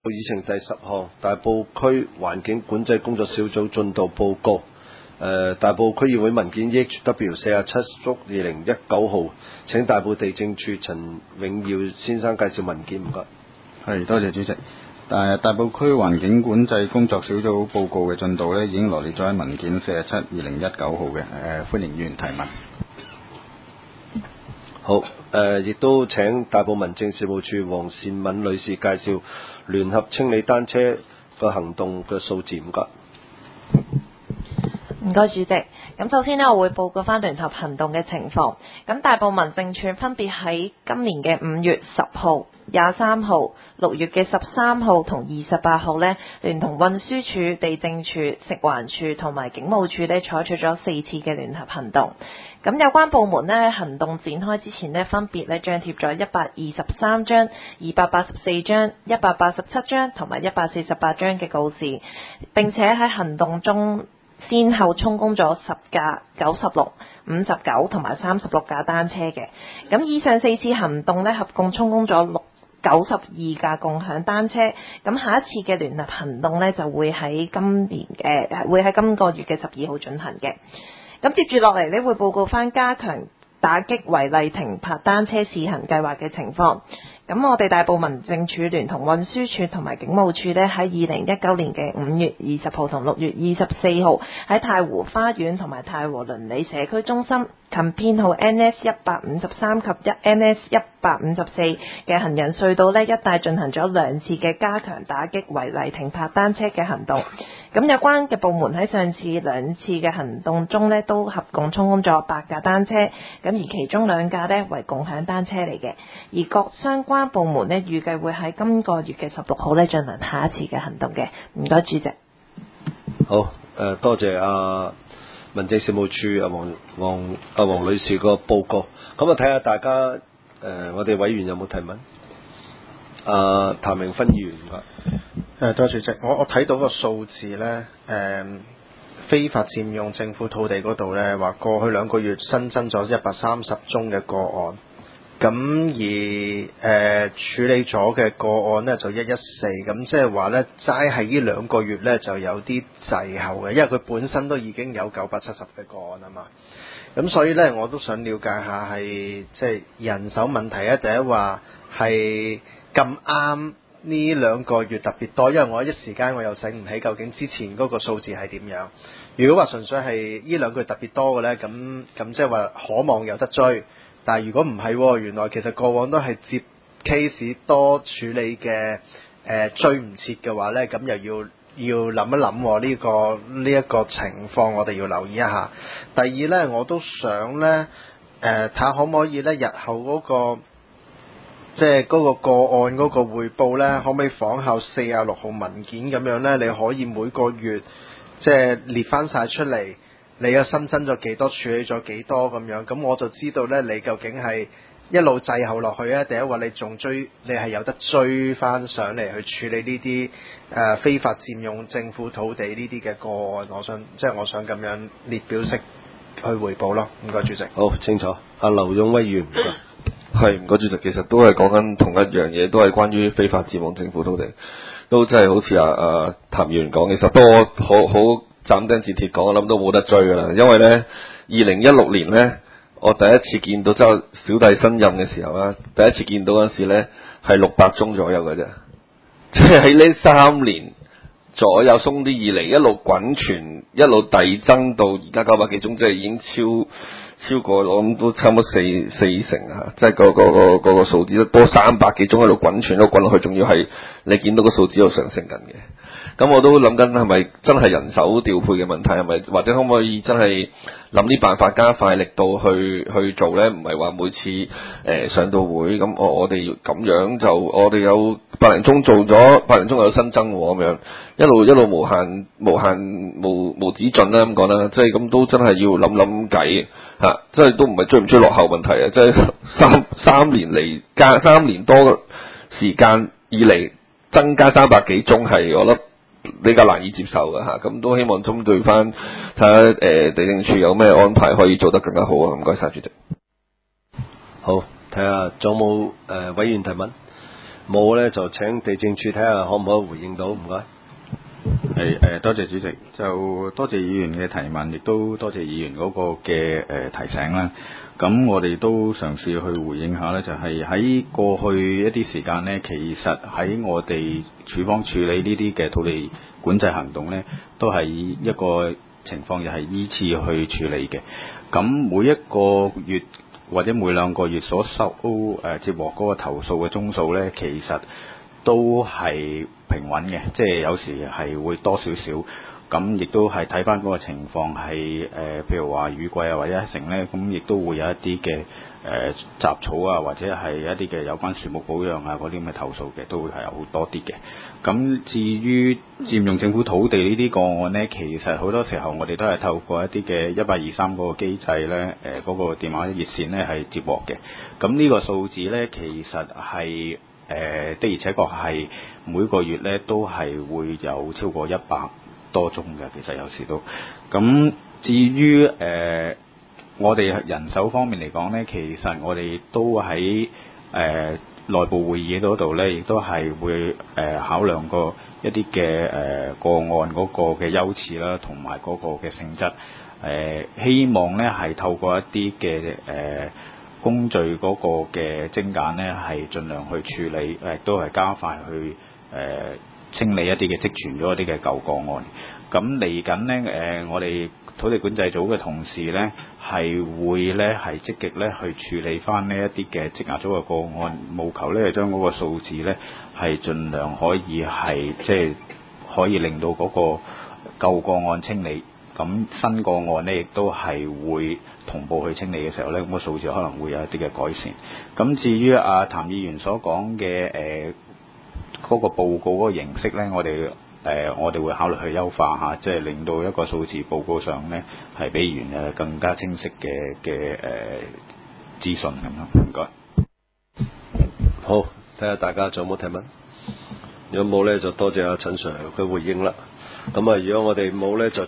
議程第10項，大埔區環境管制工作小組進度報告。大埔區議會文件 EHW47/2019 號，請大埔地政處陳永耀先生介紹文件，唔該。 係，多謝主席。大埔區環境管制工作小組報告嘅進度呢，已經羅列咗喺文件47/2019號嘅，歡迎議員提問。 好，亦都請大埔民政事務處黃善敏女士介紹聯合清理單車個行動嘅數字，唔該。 唔該主席，咁首先呢，我會報告翻聯合行動嘅情況。咁大埔民政處分別喺今年嘅5月10號、23號、6月嘅13號同28號呢，聯同運輸署、地政處、食環署同埋警務處呢，採取咗4次嘅聯合行動。咁有關部門呢，行動展開之前呢，分別呢張貼咗123張、284張、187張同埋148張嘅告示，並且喺行動中先後充公咗10架、96、59同埋36架單車嘅。咁以上4次行動呢，合共充公咗92架共享單車。咁下一次嘅聯合行動呢，就會喺今個月嘅12號進行嘅。咁接住落嚟呢，會報告翻加強打擊違例停泊單車試行計劃嘅情況。咁我哋大埔民政處聯同運輸署同埋警務處呢，喺2019年嘅5月20號同6月24號喺太湖花園同埋太和鄰里社區中心近編號 NS153 及 NS154 嘅行人隧道呢，一帶進行咗2次嘅加強打擊違例停泊單車嘅行動。咁有關嘅部門喺上次2次嘅行動中呢，都合共充公咗8架單車，咁而其中2架呢，為共享單車嚟嘅。而各相關部門呢，預計會喺今個月嘅16號呢進行下一次嘅行動嘅。唔該主席。 好，多謝民政事務處黃女士個報告。咁睇下大家我哋委員有冇提問？譚明芬議員多謝主席，我睇到個數字呢，非法佔用政府土地嗰度呢，話過去2個月新增咗130宗嘅個案，咁而處理咗嘅個案呢，就114，咁即係話呢，齋係呢2個月呢，就有啲滯後嘅，因為佢本身都已經有970嘅個案啊嘛。咁所以呢，我都想了解下係即係人手問題啊，定係話係咁啱呢2個月特別多，因為我一時間我又醒唔起究竟之前嗰個數字係點樣。如果話純粹係呢2個月特別多嘅呢，咁即係話可望有得追。但係如果唔係，原來其實過往都係接 case 多處理嘅，追唔切嘅話呢，咁又要諗一諗呢一個情況，我哋要留意一下。第二呢，我都想呢，睇下可唔可以呢，日後嗰個即係嗰個個案嗰個匯報呢，可唔可以仿效46號文件咁樣呢？你可以每個月即係列翻晒出嚟，你又新增咗幾多，處理咗幾多咁樣，咁我就知道呢，你究竟係一路滯後落去啊，定係話你仲你係有得追翻上嚟去處理呢啲非法佔用政府土地呢啲嘅個案。我想咁樣列表式去匯報咯。唔該主席。 好清楚。劉勇威議員， 係唔該主席，其實都係講緊同一樣嘢，都係關於非法佔用政府土地，都真係好似譚議員講，其實都好斬釘截鐵講，我諗都冇得追噶啦。因為呢2016年呢，我第一次見到即係小弟新任嘅時候啦，第一次見到嗰陣時呢係600宗左右嘅啫，即係喺呢3年左右鬆啲以嚟，一路滾存，一路遞增到而家900幾宗，即係已經超過我諗都差唔多四成啊！即係個數字都多300幾宗喺度滾存，都滾落去，仲要係你見到個數字喺度上升緊嘅。咁我都諗緊係咪真係人手調配嘅問題，係咪或者可唔可以真係諗啲辦法加快力度去做呢？唔係話每次上到會咁我哋要咁樣，就我哋有百零宗做咗，百零宗有新增咁樣，一路無限無止盡啦咁講啦，即係咁都真係要諗計嚇，即係都唔係追唔追落後問題啊！即係三年嚟加3年多嘅時間以嚟增加300幾宗係我覺得比較難以接受嘅嚇，咁都希望針對翻睇下地政處有咩安排可以做得更加好啊！唔該晒主席。 好，睇下仲有冇委員提問？ 冇呢，就請地政處睇下可唔可以回應到，唔該。 多謝主席，就多謝議員嘅提問，亦都多謝議員嗰個嘅提醒啦。咁我哋都嘗試去回應下呢，就係喺過去一啲時間呢，其實喺我哋處方處理呢啲嘅土地管制行動呢，都係一個情況，就係依次去處理嘅。咁每一個月或者每兩個月所接獲嗰個投訴嘅宗數呢，其實都係平穩嘅，即係有時係會多少少，咁亦都係睇翻嗰個情況係譬如話雨季啊或者一成呢，咁亦都會有一啲嘅雜草啊或者係一啲嘅有關樹木保養啊嗰啲咁嘅投訴嘅，都會係有好多啲嘅。咁至於佔用政府土地呢啲個案呢，其實好多時候我哋都係透過一啲嘅1823嗰個機制呢，嗰個電話熱線呢係接獲嘅。咁呢個數字呢，其實係的而且確係每個月咧都係會有超過100多宗嘅，其實有時都。咁至於我哋人手方面嚟講咧，其實我哋都喺內部會議嗰度咧，亦都係會考量過一啲嘅個案嗰個嘅優次啦，同埋嗰個嘅性質。希望咧係透過一啲嘅工序嗰個嘅精簡呢，係盡量去處理，都係加快去清理一啲嘅積存咗一啲嘅舊個案。咁嚟緊呢，我哋土地管制組嘅同事呢，係會呢係積極呢去處理翻呢一啲嘅積壓咗嘅個案，務求呢將嗰個數字呢係盡量可以係即係可以令到嗰個舊個案清理。咁新個案呢，亦都係會同步去清理嘅時候呢，咁個數字可能會有一啲嘅改善。咁至於譚議員所講嘅嗰個報告嗰個形式呢，我哋會考慮去優化下，即係令到一個數字報告上呢係比原更加清晰嘅資訊咁樣。唔該。 好，睇下大家仲有冇提問？如果冇呢，就多謝阿陳 Sir 嘅回應啦。咁啊，如果我哋冇呢，就